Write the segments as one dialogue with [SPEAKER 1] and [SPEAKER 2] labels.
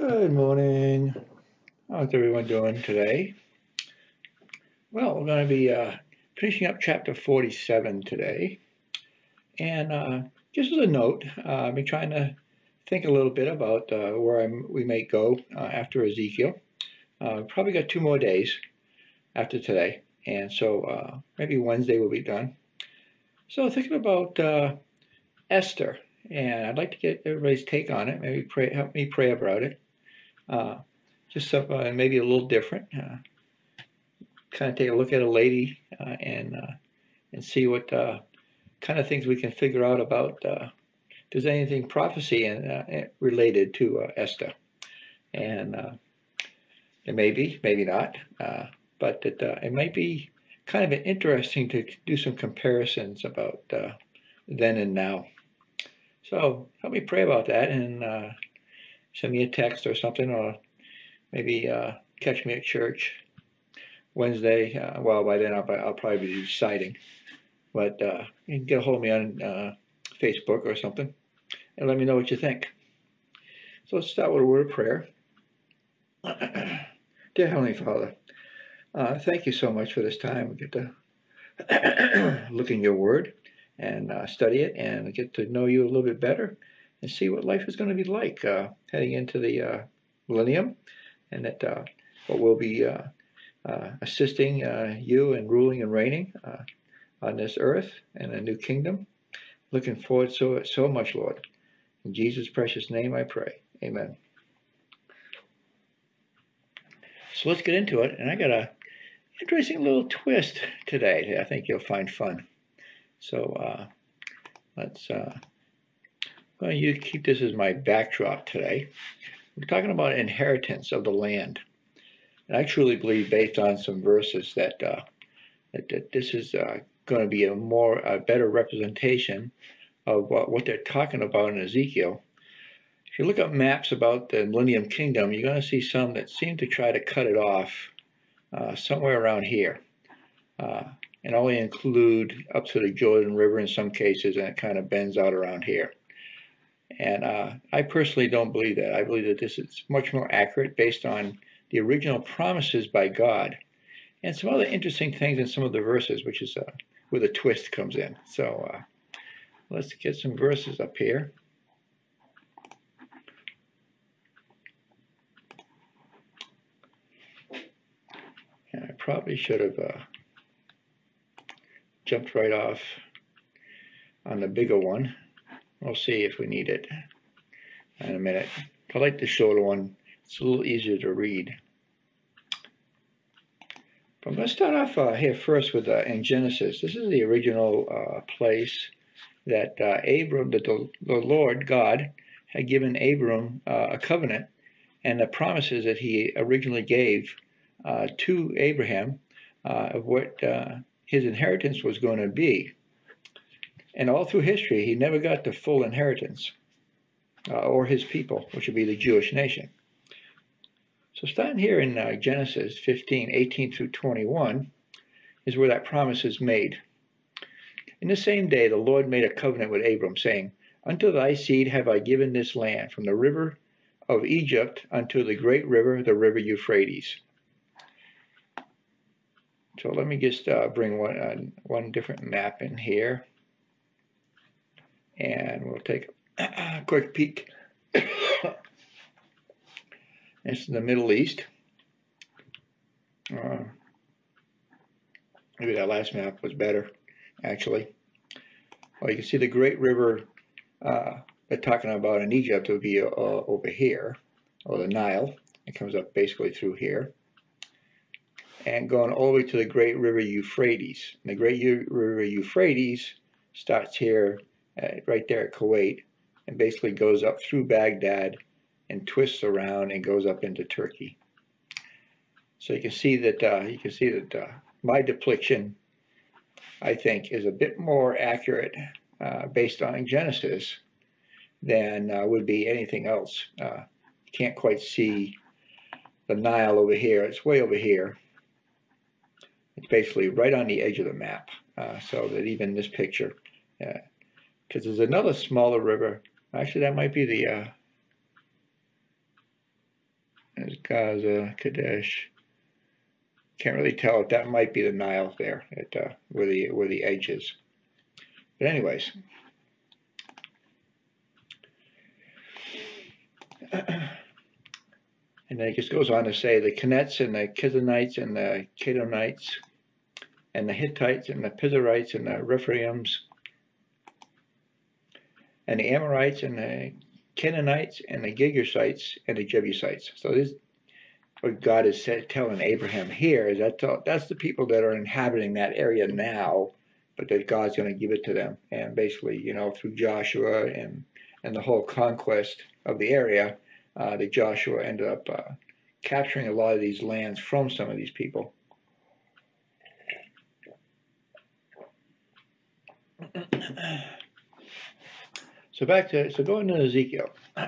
[SPEAKER 1] Good morning. How's everyone doing today? Well, we're going to be finishing up chapter 47 today. And just as a note, I've been trying to think a little bit about where we may go after Ezekiel. Probably got 2 more days after today. And so maybe Wednesday will be done. So thinking about Esther. And I'd like to get everybody's take on it. Maybe help me pray about it. Just something maybe a little different. Kind of take a look at a lady and see what kind of things we can figure out about if there's anything prophecy and related to Esther. And it may be, maybe not, but it might be kind of interesting to do some comparisons about then and now. So help me pray about that and send me a text or something, or maybe catch me at church Wednesday. Well, by then I'll probably be deciding, but you can get a hold of me on Facebook or something and let me know what you think. So let's start with a word of prayer. Dear Heavenly Father, thank you so much for this time. We get to look in your word and study it and get to know you a little bit better and see what life is going to be like heading into the millennium, and that what we'll be assisting you in ruling and reigning on this earth and a new kingdom. Looking forward so much, Lord. In Jesus' precious name I pray. Amen. So let's get into it. And I got a interesting little twist today that I think you'll find fun. So let's going to keep this as my backdrop today. We're talking about inheritance of the land. And I truly believe, based on some verses, that this is going to be a better representation of what they're talking about in Ezekiel. If you look up maps about the Millennium Kingdom, you're going to see some that seem to try to cut it off somewhere around here, and only include up to the Jordan River in some cases, and it kind of bends out around here. And I personally don't believe that. I believe that this is much more accurate based on the original promises by God, and some other interesting things in some of the verses, which is where the twist comes in. So let's get some verses up here. And I probably should have jumped right off on the bigger one. We'll see if we need it in a minute. I like the shorter one. It's a little easier to read. But I'm going to start off here first with in Genesis. This is the original place that Abram, the Lord God, had given Abram a covenant and the promises that he originally gave to Abraham of what his inheritance was going to be. And all through history, he never got the full inheritance, or his people, which would be the Jewish nation. So starting here in Genesis 15:18 through 21 is where that promise is made. In the same day, the Lord made a covenant with Abram, saying, "Unto thy seed have I given this land, from the river of Egypt unto the great river, the river Euphrates." So let me just bring one different map in here, and we'll take a quick peek. This is the Middle East. Maybe that last map was better, actually. Well, you can see the great river they're talking about in Egypt would be over here, or the Nile. It comes up basically through here, and going all the way to the great river Euphrates. And the great river Euphrates starts here, right there at Kuwait, and basically goes up through Baghdad and twists around and goes up into Turkey. So you can see that my depiction, I think, is a bit more accurate based on Genesis than would be anything else. You can't quite see the Nile over here. It's way over here. It's basically right on the edge of the map, so that even this picture, because there's another smaller river. Actually, that might be the Gaza, Kadesh. Can't really tell if that might be the Nile there, at where the edge is. But anyways, and then it just goes on to say the Kenets and the Kizanites and the Kadonites and the Hittites and the Pizarites and the Rephaims and the Amorites and the Canaanites and the Girgashites and the Jebusites. So this, what God is telling Abraham here is that's the people that are inhabiting that area now, but that God's going to give it to them. And basically, through Joshua and the whole conquest of the area, that Joshua ended up capturing a lot of these lands from some of these people. So going to Ezekiel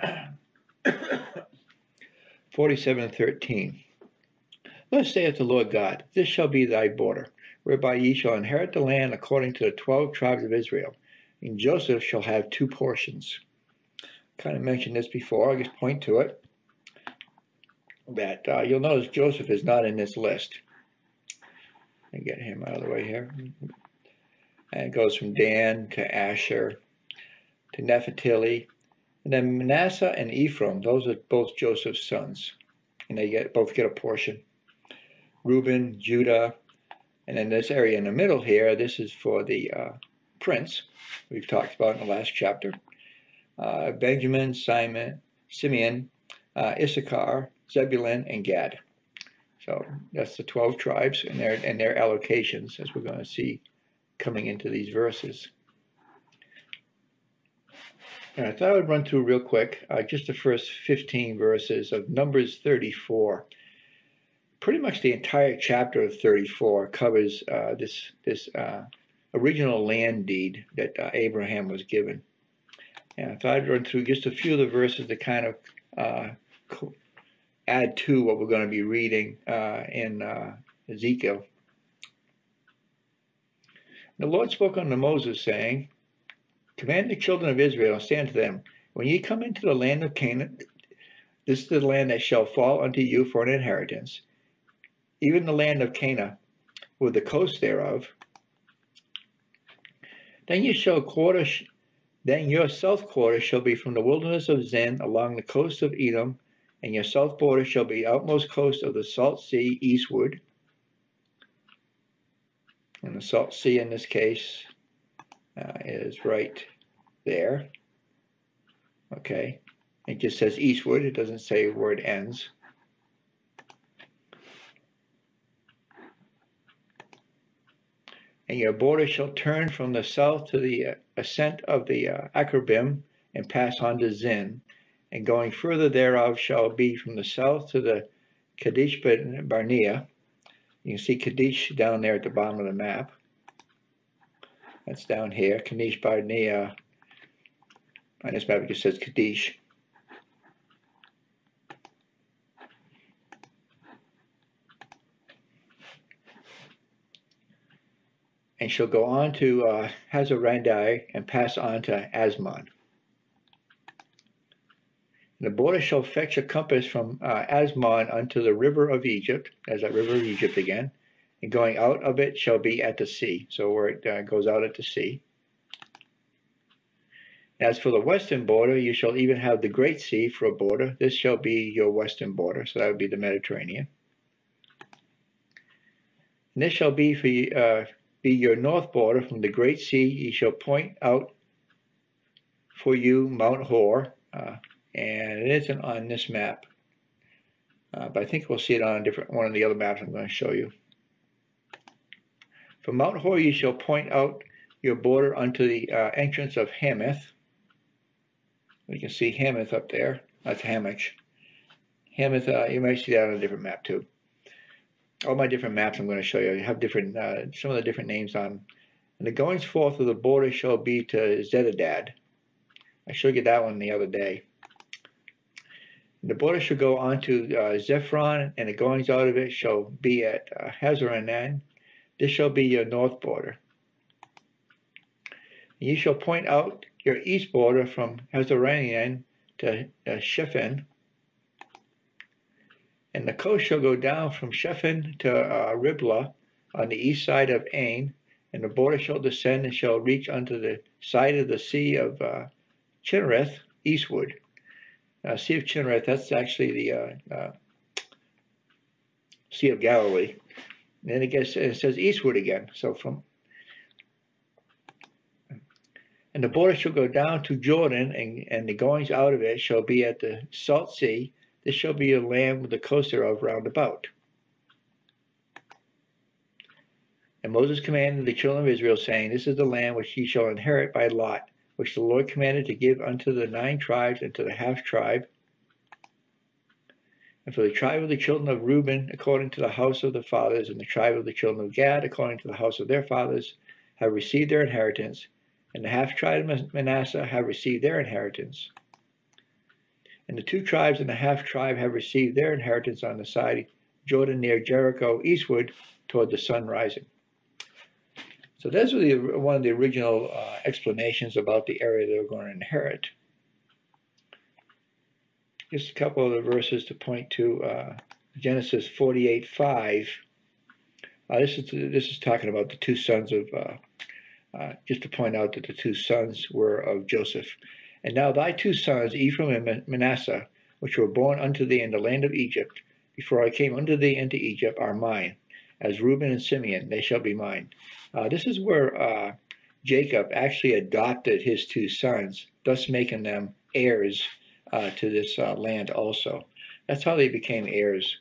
[SPEAKER 1] 47:13. Thus saith the Lord God, this shall be thy border, whereby ye shall inherit the land according to the 12 tribes of Israel. And Joseph shall have 2 portions. Kind of mentioned this before, I'll just point to it. That you'll notice Joseph is not in this list. Let me get him out of the way here. And it goes from Dan to Asher to Naphtali. And then Manasseh and Ephraim, those are both Joseph's sons. And they both get a portion. Reuben, Judah, and then this area in the middle here, this is for the prince we've talked about in the last chapter. Benjamin, Simeon, Issachar, Zebulun, and Gad. So that's the 12 tribes and their allocations, as we're going to see coming into these verses. And I thought I would run through real quick just the first 15 verses of Numbers 34. Pretty much the entire chapter of 34 covers this original land deed that Abraham was given. And I thought I'd run through just a few of the verses to kind of add to what we're going to be reading in Ezekiel. The Lord spoke unto Moses, saying, command the children of Israel, and say unto them, when ye come into the land of Canaan, this is the land that shall fall unto you for an inheritance, even the land of Canaan, with the coast thereof. Then your south quarter shall be from the wilderness of Zin along the coast of Edom, and your south border shall be outmost coast of the Salt Sea eastward. And the Salt Sea in this case is right there. Okay. It just says eastward. It doesn't say where it ends. And your border shall turn from the south to the ascent of the Akrabim and pass on to Zin. And going further thereof shall be from the south to the Kadesh Barnea. You can see Kadesh down there at the bottom of the map. That's down here. Kadesh Barnea. On this map it just says Kadesh. And shall go on to Hazarandai and pass on to Asmon. And the border shall fetch a compass from Asmon unto the river of Egypt. There's that river of Egypt again. And going out of it shall be at the sea. So where it goes out at the sea. As for the western border, you shall even have the Great Sea for a border. This shall be your western border. So that would be the Mediterranean. And this shall be for your north border from the Great Sea. Ye shall point out for you Mount Hor. And it isn't on this map. But I think we'll see it on a different one of the other maps I'm going to show you. From Mount Hor ye shall point out your border unto the entrance of Hamath. You can see Hamath up there. That's Hamath. Hamath, you might see that on a different map too. All my different maps I'm going to show you have different, some of the different names on them. And the goings forth of the border shall be to Zedadad. I showed you that one the other day. And the border shall go on to Zephron, and the goings out of it shall be at Hazaranan. This shall be your north border. And ye shall point out your east border from Hazaranan to Shephen. And the coast shall go down from Shephan to Riblah on the east side of Ain, and the border shall descend and shall reach unto the side of the sea of Chinnereth eastward. Sea of Chinnereth, that's actually the Sea of Galilee. And then it says eastward again. And the border shall go down to Jordan, and the goings out of it shall be at the salt sea. This shall be a land with the coast thereof round about. And Moses commanded the children of Israel, saying, This is the land which ye shall inherit by lot, which the Lord commanded to give unto the 9 tribes and to the half tribe. And for the tribe of the children of Reuben, according to the house of the fathers, and the tribe of the children of Gad, according to the house of their fathers, have received their inheritance, and the half tribe of Manasseh have received their inheritance. And the 2 tribes and the half tribe have received their inheritance on the side Jordan near Jericho eastward toward the sun rising. So those were one of the original explanations about the area they were going to inherit. Just a couple of the verses to point to. Genesis 48:5. This is talking about the 2 sons of, just to point out that the 2 sons were of Joseph. And now thy 2 sons, Ephraim and Manasseh, which were born unto thee in the land of Egypt, before I came unto thee into Egypt, are mine. As Reuben and Simeon, they shall be mine. This is where Jacob actually adopted his 2 sons, thus making them heirs to this land also. That's how they became heirs.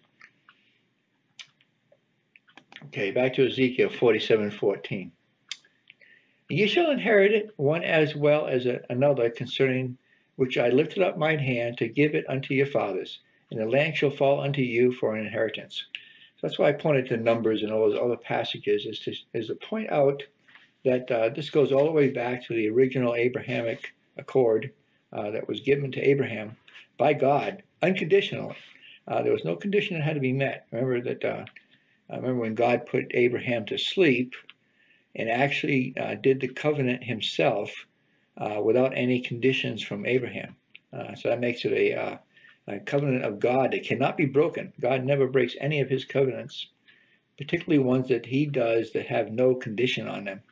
[SPEAKER 1] Okay, back to Ezekiel 47:14. Ye shall inherit it, one as well as another, concerning which I lifted up mine hand to give it unto your fathers, and the land shall fall unto you for an inheritance. So that's why I pointed to Numbers and all those other passages, is to point out that this goes all the way back to the original Abrahamic accord that was given to Abraham by God unconditionally. There was no condition that had to be met. Remember when God put Abraham to sleep and actually did the covenant himself without any conditions from Abraham. So that makes it a covenant of God that cannot be broken. God never breaks any of his covenants, particularly ones that he does that have no condition on them.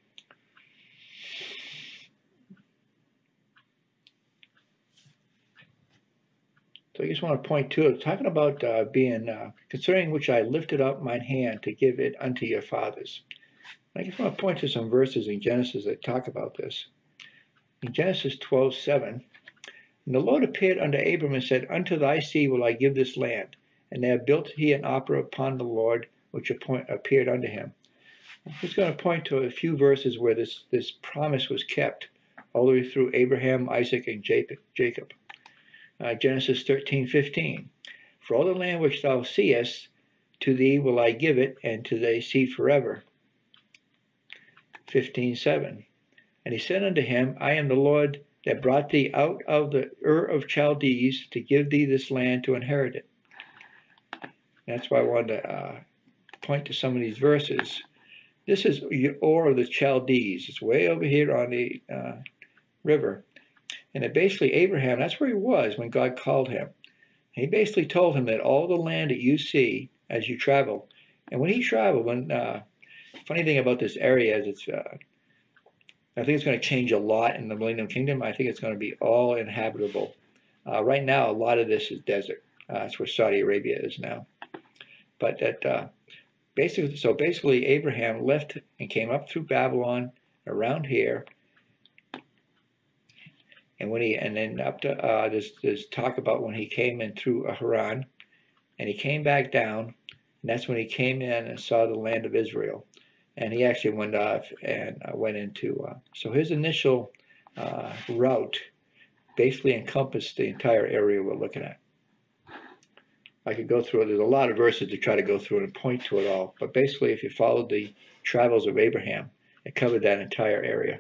[SPEAKER 1] So I just want to point to it, talking about being, concerning which I lifted up mine hand to give it unto your fathers. I just want to point to some verses in Genesis that talk about this. In Genesis 12:7, and the Lord appeared unto Abram and said, Unto thy seed will I give this land. And there built he an altar upon the Lord, which appeared unto him. I'm just going to point to a few verses where this promise was kept, all the way through Abraham, Isaac, and Jacob. Genesis 13:15. For all the land which thou seest, to thee will I give it, and to thy seed forever. 15:7. And he said unto him, I am the Lord that brought thee out of the Ur of Chaldees to give thee this land to inherit it. That's why I wanted to point to some of these verses. This is Ur of the Chaldees. It's way over here on the river. And it basically, Abraham, that's where he was when God called him. He basically told him that all the land that you see as you travel, and when he traveled, funny thing about this area is I think it's going to change a lot in the Millennium Kingdom. I think it's going to be all inhabitable. Right now, a lot of this is desert. That's where Saudi Arabia is now. But basically, Abraham left and came up through Babylon around here. And then up to there's talk about when he came in through Haran, and he came back down, and that's when he came in and saw the land of Israel, and he actually went off and went into. So his initial route basically encompassed the entire area we're looking at. I could go through it. There's a lot of verses to try to go through it and point to it all, but basically, if you followed the travels of Abraham, it covered that entire area.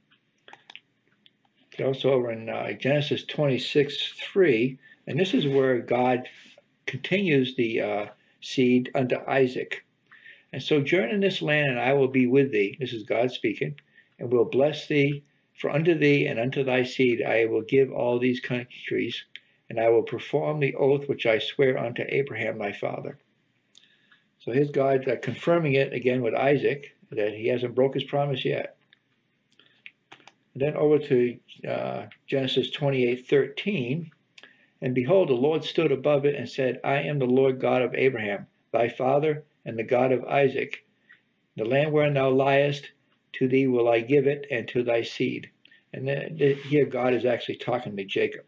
[SPEAKER 1] Also over in Genesis 26:3, and this is where God continues the seed unto Isaac. And sojourn in this land, and I will be with thee. This is God speaking, and will bless thee. For unto thee and unto thy seed I will give all these countries, and I will perform the oath which I swear unto Abraham thy father. So here's God confirming it again with Isaac, that he hasn't broke his promise yet. And then over to Genesis 28:13. And behold, the Lord stood above it and said, I am the Lord God of Abraham, thy father, and the God of Isaac. The land wherein thou liest, to thee will I give it, and to thy seed. And then, here God is actually talking to Jacob.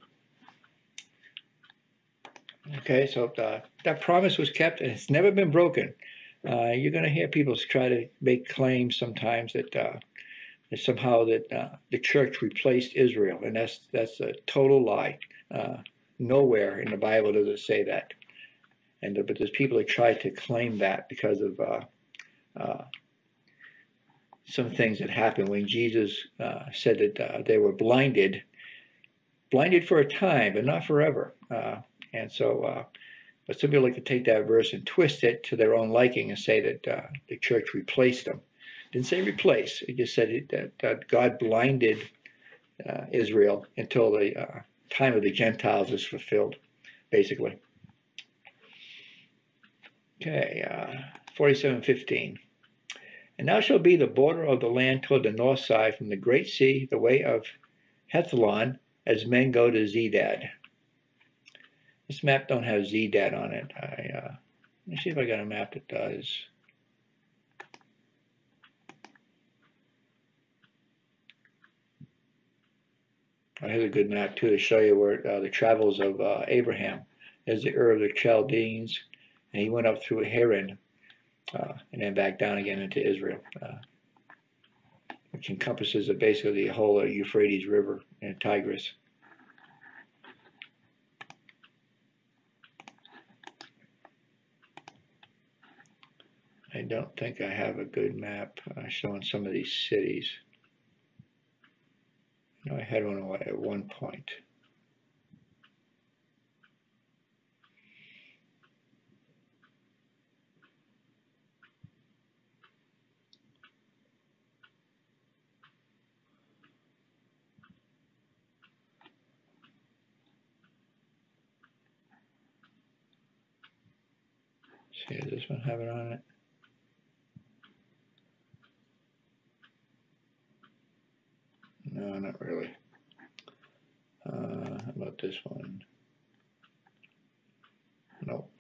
[SPEAKER 1] Okay, so that promise was kept, and it's never been broken. You're going to hear people try to make claims sometimes that somehow that the church replaced Israel, and that's a total lie. Nowhere in the Bible does it say that. But there's people that try to claim that because of some things that happened when Jesus said that they were blinded for a time, but not forever. But some people like to take that verse and twist it to their own liking and say that the church replaced them. It didn't say replace. It just said that God blinded Israel until the time of the Gentiles is fulfilled, basically. Okay, 47:15. And thou shalt be the border of the land toward the north side from the great sea, the way of Hethlon, as men go to Zedad. This map don't have Zedad on it. Let me see if I got a map that does. Here's a good map too to show you where the travels of Abraham. There's the Ur of the Chaldeans, and he went up through Haran, and then back down again into Israel, which encompasses basically the whole Euphrates River and Tigris. I don't think I have a good map showing some of these cities. No, I had one at one point. See, does this one have it on it? No, not really. How about this one? Nope.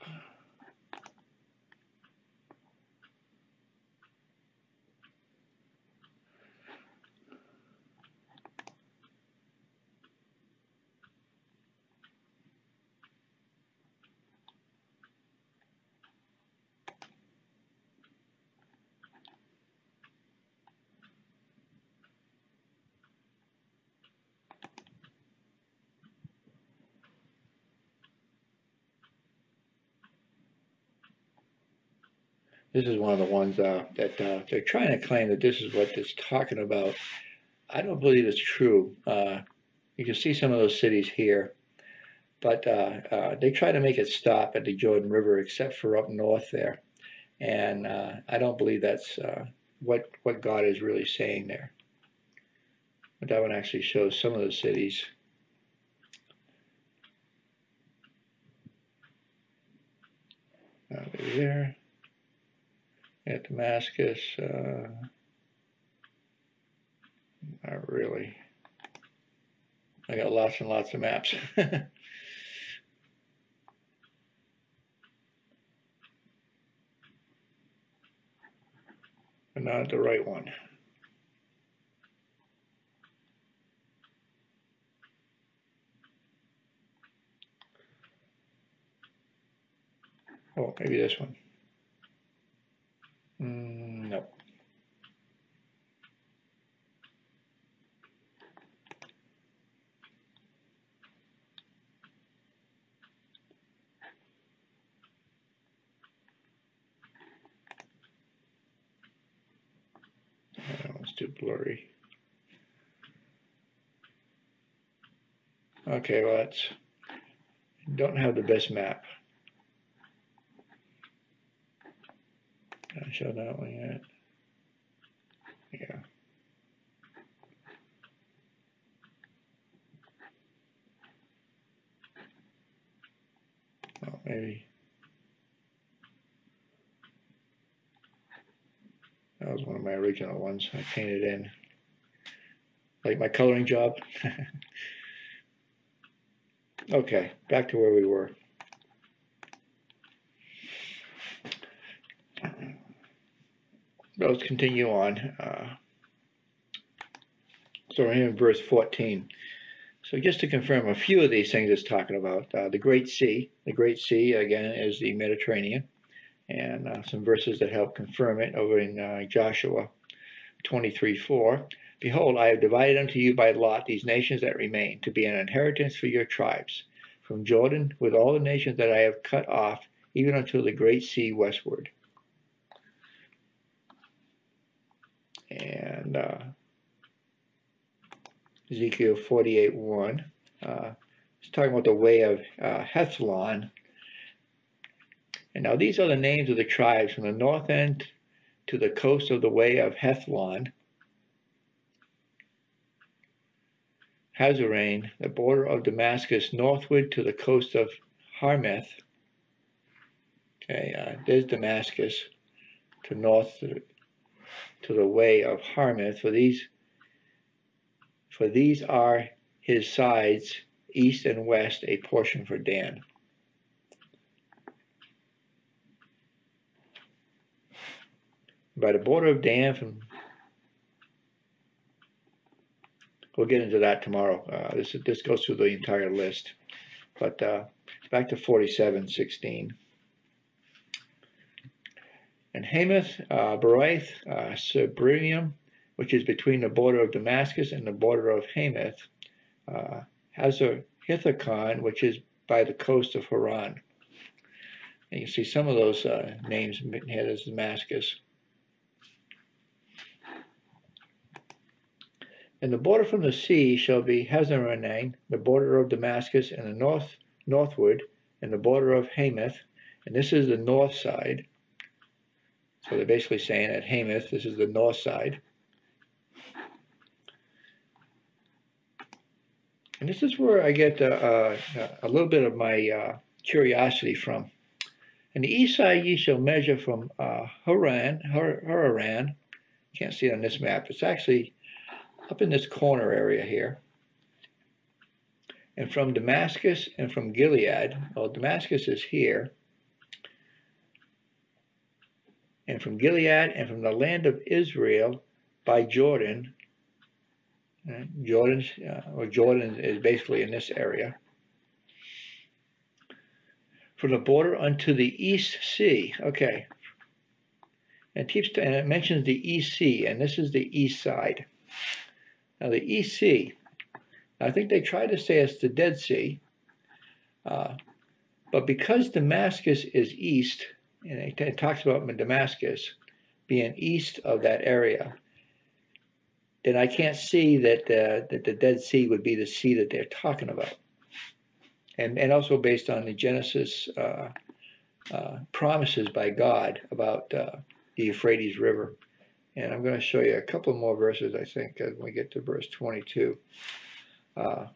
[SPEAKER 1] This is one of the ones that they're trying to claim that this is what it's talking about. I don't believe it's true. You can see some of those cities here, but they try to make it stop at the Jordan River, except for up north there. And I don't believe that's what God is really saying there. But that one actually shows some of the cities. There. At Damascus, not really. I got lots and lots of maps. But not the right one. Oh, maybe this one. Nope. That one's too blurry. Okay, well, don't have the best map. Can I show that one yet? Yeah. maybe. That was one of my original ones I painted in. Like my coloring job. Okay, back to where we were. Let's continue on. So we're in verse 14. So just to confirm a few of these things it's talking about, the Great Sea. The Great Sea, again, is the Mediterranean. And some verses that help confirm it over in Joshua 23:4. Behold, I have divided unto you by lot these nations that remain, to be an inheritance for your tribes, from Jordan with all the nations that I have cut off, even unto the great sea westward. And Ezekiel 48:1. It's talking about the way of Hethlon. And now these are the names of the tribes from the north end to the coast of the way of Hethlon. Hazarain, the border of Damascus, northward to the coast of Harmeth. Okay, there's Damascus, to north to the way of Harmeth. For these are his sides, east and west, a portion for Dan. By the border of Dan, we'll get into that tomorrow. This goes through the entire list. But back to 47:16. And Hamath, Baraith, Sebrium, which is between the border of Damascus and the border of Hamath, Hazar Hithakon, which is by the coast of Haran. And you see some of those names here as Damascus. And the border from the sea shall be Hazarain, the border of Damascus, and the northward, and the border of Hamath, and this is the north side. So they're basically saying at Hamath, this is the north side. And this is where I get a little bit of my curiosity from. And the east side ye shall measure from Haran. Can't see it on this map. It's actually up in this corner area here. And from Damascus and from Gilead, well, Damascus is here. And from Gilead and from the land of Israel by Jordan. Jordan is basically in this area. From the border unto the East Sea. Okay. And it mentions the East Sea, and this is the east side. Now the East Sea, I think they tried to say it's the Dead Sea, but because Damascus is east, and it talks about Damascus being east of that area, then I can't see that the Dead Sea would be the sea that they're talking about. And also based on the Genesis promises by God about the Euphrates River. And I'm going to show you a couple more verses, I think, when we get to verse 22. But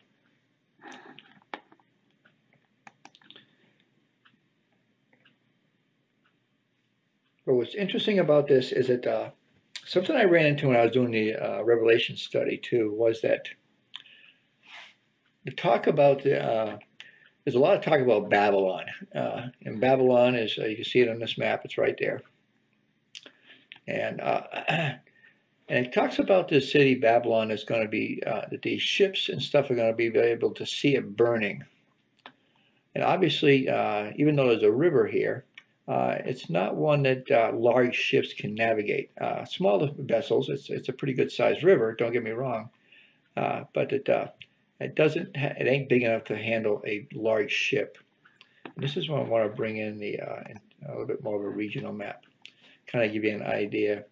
[SPEAKER 1] what's interesting about this is that something I ran into when I was doing the Revelation study too was that the talk about there's a lot of talk about Babylon, and Babylon is you can see it on this map. It's right there, and it talks about this city Babylon is going to be that these ships and stuff are going to be able to see it burning, and obviously even though there's a river here. It's not one that large ships can navigate. Smaller vessels, it's a pretty good sized river. Don't get me wrong, but it ain't big enough to handle a large ship. And this is what I want to bring in a little bit more of a regional map, kind of give you an idea.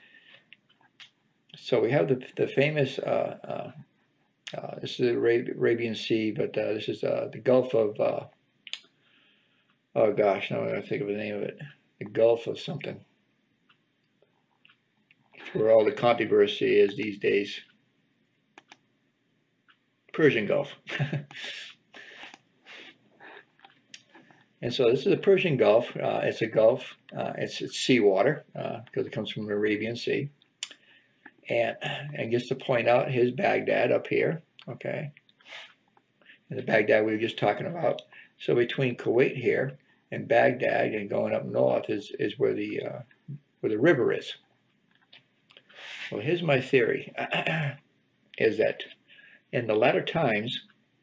[SPEAKER 1] So we have the famous. This is the Arabian Sea, but this is the Gulf of. Oh gosh, now I'm going to think of the name of it. The Gulf of something. It's where all the controversy is these days. Persian Gulf. And so this is the Persian Gulf. It's a gulf. It's seawater because it comes from the Arabian Sea. And just to point out, here's Baghdad up here, okay? And the Baghdad we were just talking about. So between Kuwait here and Baghdad and going up north is where the river is. Well, here's my theory, is that in the latter times,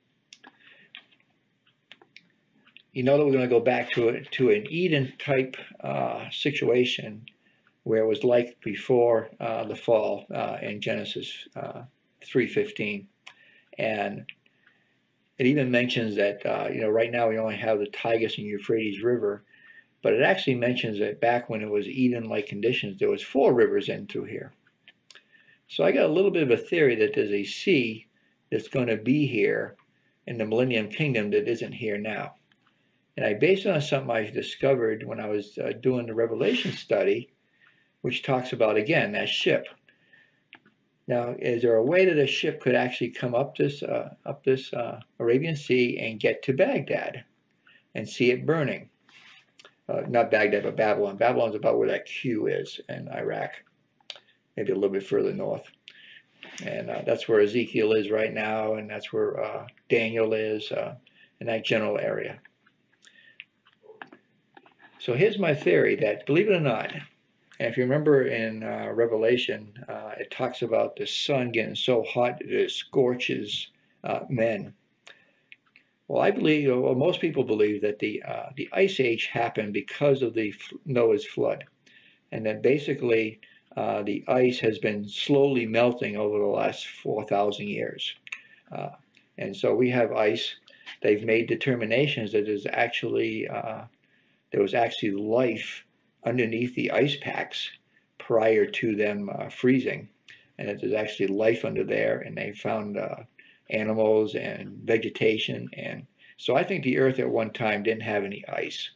[SPEAKER 1] you know that we're going to go back to an Eden type situation where it was like before the fall in Genesis 3:15, and it even mentions that right now we only have the Tigris and Euphrates River, but it actually mentions that back when it was Eden-like conditions, there was 4 rivers in through here. So I got a little bit of a theory that there's a sea that's going to be here in the Millennium Kingdom that isn't here now. And I based it on something I discovered when I was doing the Revelation study, which talks about, again, that ship. Now, is there a way that a ship could actually come up this Arabian Sea and get to Baghdad and see it burning? Not Baghdad, but Babylon. Babylon's about where that Q is in Iraq, maybe a little bit further north. And that's where Ezekiel is right now, and that's where Daniel is, in that general area. So here's my theory that, believe it or not, and if you remember in Revelation, it talks about the sun getting so hot that it scorches men. Well, I believe, or most people believe, that the ice age happened because of the Noah's flood, and that basically the ice has been slowly melting over the last 4,000 years. And so we have ice. They've made determinations that there was actually life underneath the ice packs prior to them freezing, and that there's actually life under there, and they found animals and vegetation. And so I think the earth at one time didn't have any ice.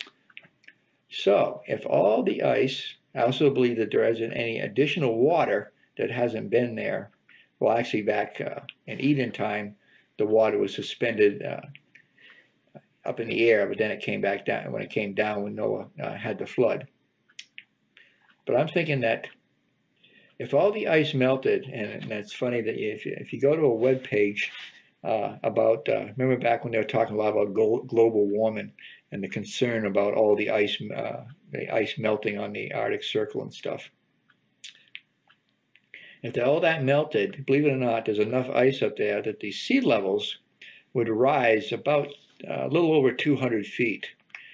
[SPEAKER 1] So if all the ice, I also believe that there isn't any additional water that hasn't been there. Well, actually back in Eden time, the water was suspended up in the air, but then it came back down when it came down when Noah had the flood. But I'm thinking that if all the ice melted, and it's funny that if you go to a web page about, remember back when they were talking a lot about global warming and the concern about all the ice melting on the Arctic Circle and stuff. If all that melted, believe it or not, there's enough ice up there that the sea levels would rise about a little over 200 feet.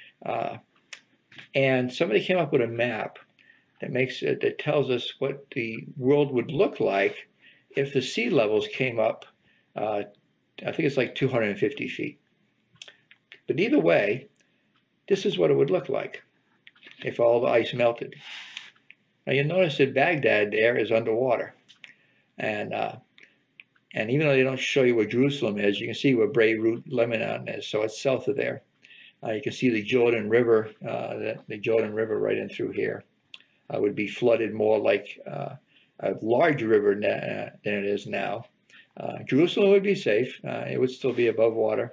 [SPEAKER 1] And somebody came up with a map that tells us what the world would look like if the sea levels came up. I think it's like 250 feet. But either way, this is what it would look like if all the ice melted. Now you notice that Baghdad there is underwater, and even though they don't show you where Jerusalem is, you can see where Beirut, Lebanon is. So it's south of there. You can see the Jordan River, the Jordan River right in through here. Would be flooded more like a large river than it is now. Jerusalem would be safe. It would still be above water.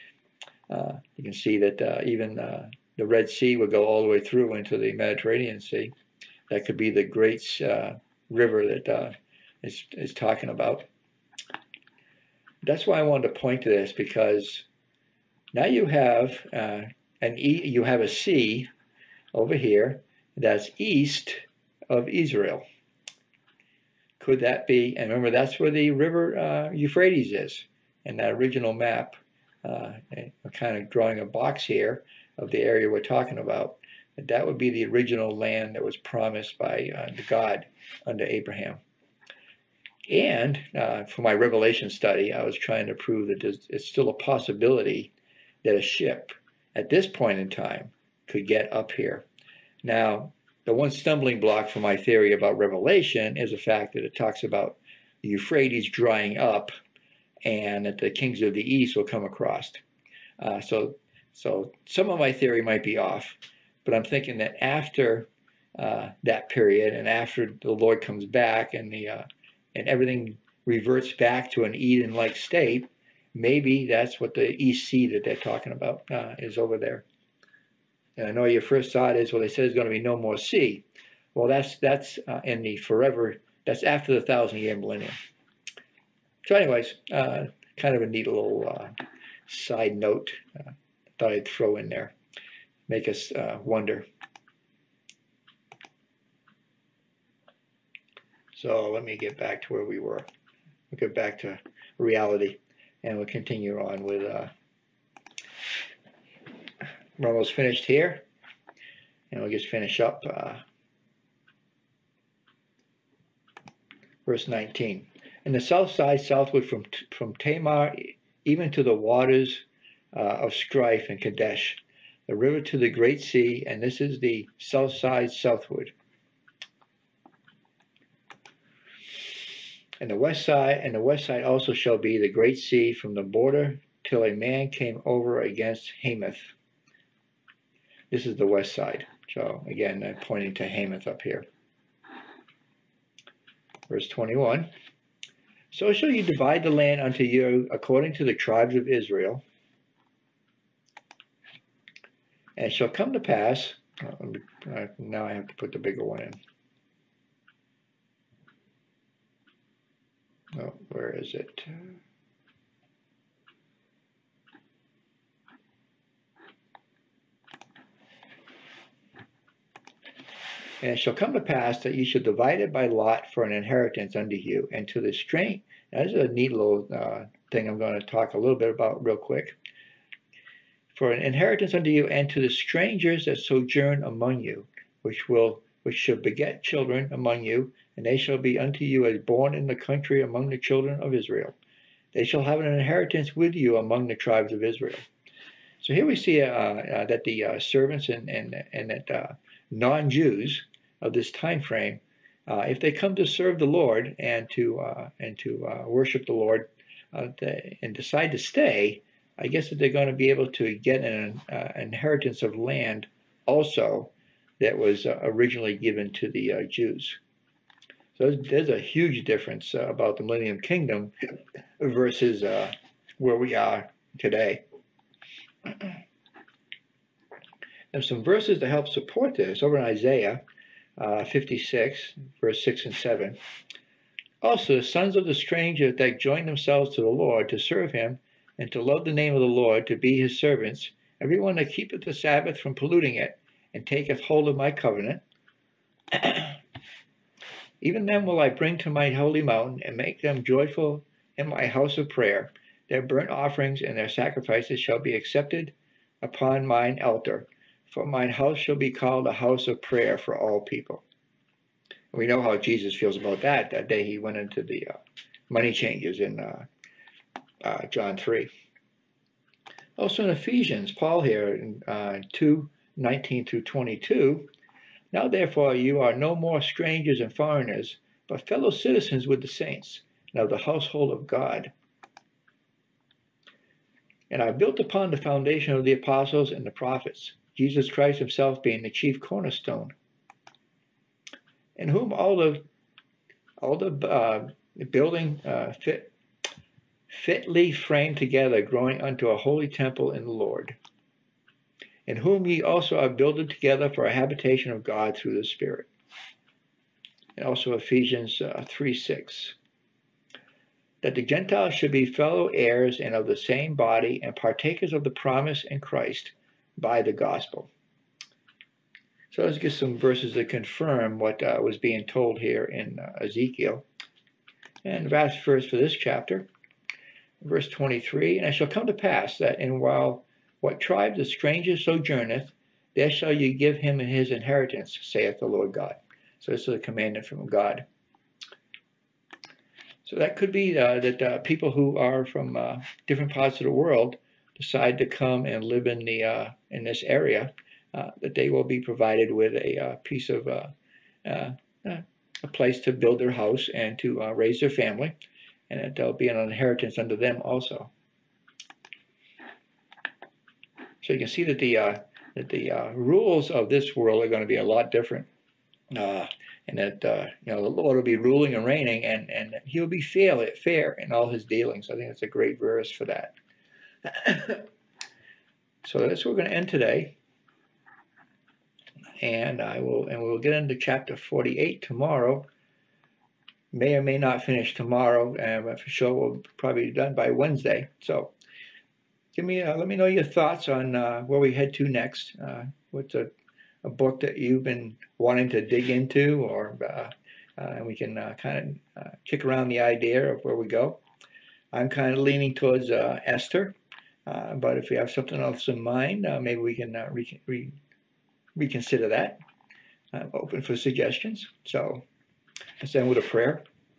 [SPEAKER 1] You can see that even the Red Sea would go all the way through into the Mediterranean Sea. That could be the great river that is talking about. That's why I wanted to point to this, because now you have you have a sea over here that's east of Israel. Could that be? And remember, that's where the river Euphrates is in that original map. I'm kind of drawing a box here of the area we're talking about. That would be the original land that was promised by God under Abraham. And for my Revelation study, I was trying to prove that it's still a possibility that a ship at this point in time could get up here. Now, the one stumbling block for my theory about Revelation is the fact that it talks about the Euphrates drying up and that the kings of the east will come across. So some of my theory might be off, but I'm thinking that after that period and after the Lord comes back and everything reverts back to an Eden-like state, maybe that's what the East Sea that they're talking about is over there. And I know your first thought is, well, they said there's going to be no more sea. Well, that's in the forever. That's after the 1,000-year millennium. So, anyways, kind of a neat little side note thought I'd throw in there, make us wonder. So let me get back to where we were. We'll get back to reality, and we'll continue on with. We're almost finished here, and we'll just finish up verse 19. And the south side southward from Tamar even to the waters of strife in Kadesh, the river to the great sea, and this is the south side southward. And the west side also shall be the great sea from the border till a man came over against Hamath. This is the west side. So again, I'm pointing to Hamath up here. Verse 21. So shall you divide the land unto you according to the tribes of Israel. And it shall come to pass, now I have to put the bigger one in. Oh, where is it? And it shall come to pass that you shall divide it by lot for an inheritance unto you, and to the stranger. That's a neat little thing I'm going to talk a little bit about real quick. For an inheritance unto you, and to the strangers that sojourn among you, which shall beget children among you, and they shall be unto you as born in the country among the children of Israel. They shall have an inheritance with you among the tribes of Israel. So here we see that the servants and that non-Jews of this time frame, if they come to serve the Lord and to worship the Lord and decide to stay, I guess that they're going to be able to get an inheritance of land also that was originally given to the Jews. So there's a huge difference about the Millennium Kingdom versus where we are today. There's some verses to help support this over in Isaiah 56, verse 6 and 7. Also, the sons of the stranger that join themselves to the Lord to serve him and to love the name of the Lord, to be his servants, everyone that keepeth the Sabbath from polluting it, and taketh hold of my covenant, even them will I bring to my holy mountain, and make them joyful in my house of prayer. Their burnt offerings and their sacrifices shall be accepted upon mine altar, for mine house shall be called a house of prayer for all people. We know how Jesus feels about that. That day he went into the money changers in John 3. Also in Ephesians, Paul here in 2:19 through 22, now therefore you are no more strangers and foreigners, but fellow citizens with the saints, and of the household of God, and are built upon the foundation of the apostles and the prophets, Jesus Christ himself being the chief cornerstone, in whom all the building fitly framed together, growing unto a holy temple in the Lord, in whom ye also are builded together for a habitation of God through the Spirit. And also Ephesians 3:6, that the Gentiles should be fellow heirs and of the same body, and partakers of the promise in Christ by the gospel. So let's get some verses that confirm what was being told here in Ezekiel. And the last verse for this chapter, verse 23, and it shall come to pass that in while what tribe the stranger sojourneth, there shall ye give him his inheritance, saith the Lord God. So this is a commandment from God. So that could be that people who are from different parts of the world decide to come and live in this area, that they will be provided with a piece of a place to build their house and to raise their family, and that there'll be an inheritance unto them also. So you can see that the rules of this world are going to be a lot different, and that the Lord will be ruling and reigning, and He'll be fair in all His dealings. I think that's a great verse for that. So that's where we're going to end today. and we'll get into chapter 48 tomorrow. May or may not finish tomorrow, but for sure we'll probably be done by Wednesday. So let me know your thoughts on where we head to next. What's a book that you've been wanting to dig into, or we can kind of kick around the idea of where we go. I'm kind of leaning towards Esther, but if you have something else in mind, maybe we can reconsider that. I'm open for suggestions. So let's end with a prayer.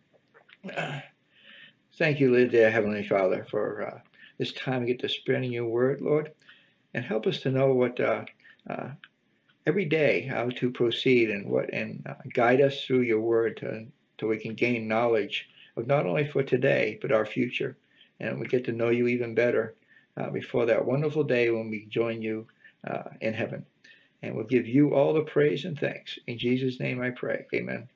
[SPEAKER 1] Thank you, dear Heavenly Father, for this time we get to spend in your word, Lord, and help us to know what every day how to proceed and guide us through your word so we can gain knowledge of not only for today but our future, and we get to know you even better before that wonderful day when we join you in heaven. And we'll give you all the praise and thanks. In Jesus' name I pray. Amen.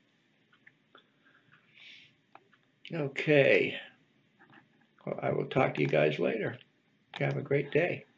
[SPEAKER 1] Okay. Well, I will talk to you guys later. Have a great day.